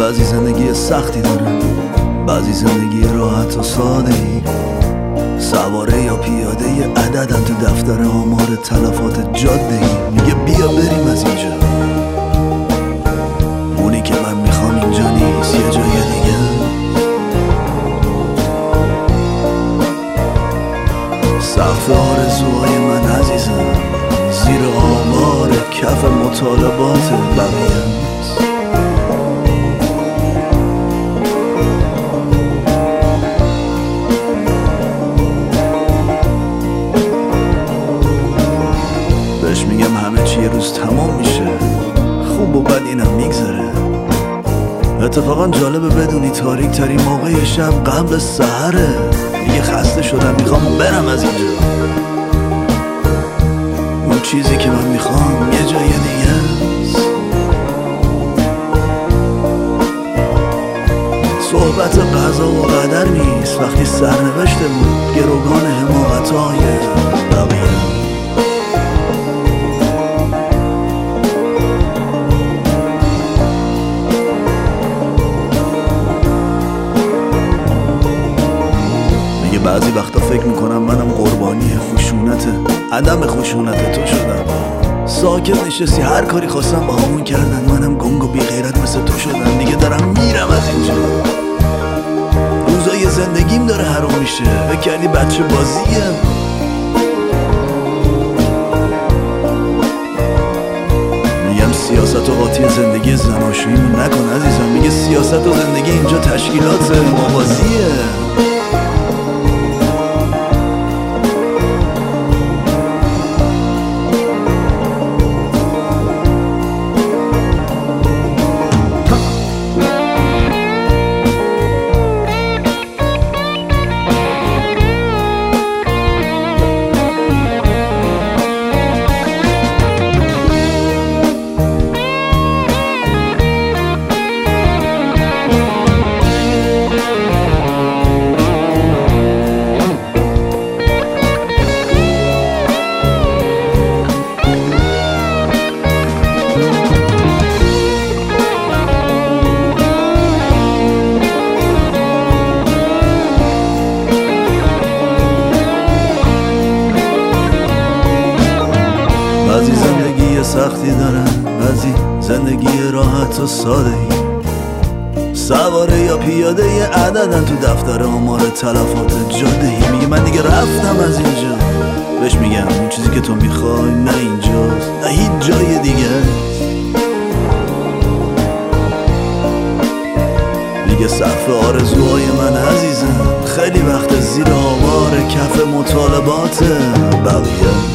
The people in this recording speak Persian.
بعضی زندگی سختی دارن، بعضی زندگی راحت و ساده‌ای. سواره یا پیاده یه عددن تو دفتر آمار تلفات جاده‌ای. میگه بیا بریم از اینجا، اونی که من میخوام اینجا نیست، یه جای دیگه. سقف آرزوهای من عزیزم زیر آمار کف مطالبات بقیه است. بهش میگم همه چی یه روز تمام میشه، خوب و بد اینم میگذره. اتفاقا جالبه بدونی تاریک ترین موقع شب قبل سحره. دیگه خسته شدم، میخوام برم از اینجا. اون چیزی که من میخوام یه جای دیگه است. صحبت قضا و قدر نیست وقتی سرنوشتمون گروگان حماقت‌های بقیه. بعضی وقتا فکر میکنم منم قربانی خشونت عدم خشونت تو شدم. ساکت نشستی، هر کاری خواستم با همون کردن. منم گنگ و بی غیرت مثل تو شدم. دیگه دارم میرم از اینجا. روزای زندگیم داره حروم میشه. فکر کردی بچه بازیه؟ میگم سیاست و قاطی زندگی زناشوییمون نکن عزیزم. میگه سیاست و زندگی اینجا تشکیلات موازیه. بعضی زندگی سختی دارن، بعضی زندگی راحت و ساده‌ای. سواره یا پیاده یه عددن تو دفتر آمار تلفات جاده‌ای. میگه من دیگه رفتم از اینجا. بهش میگم اون چیزی که تو میخوای نه اینجاست، نه هیچ جای دیگه. میگه سقف آرزوهای من عزیزم خیلی وقت زیر آوار کف مطالبات بقیه.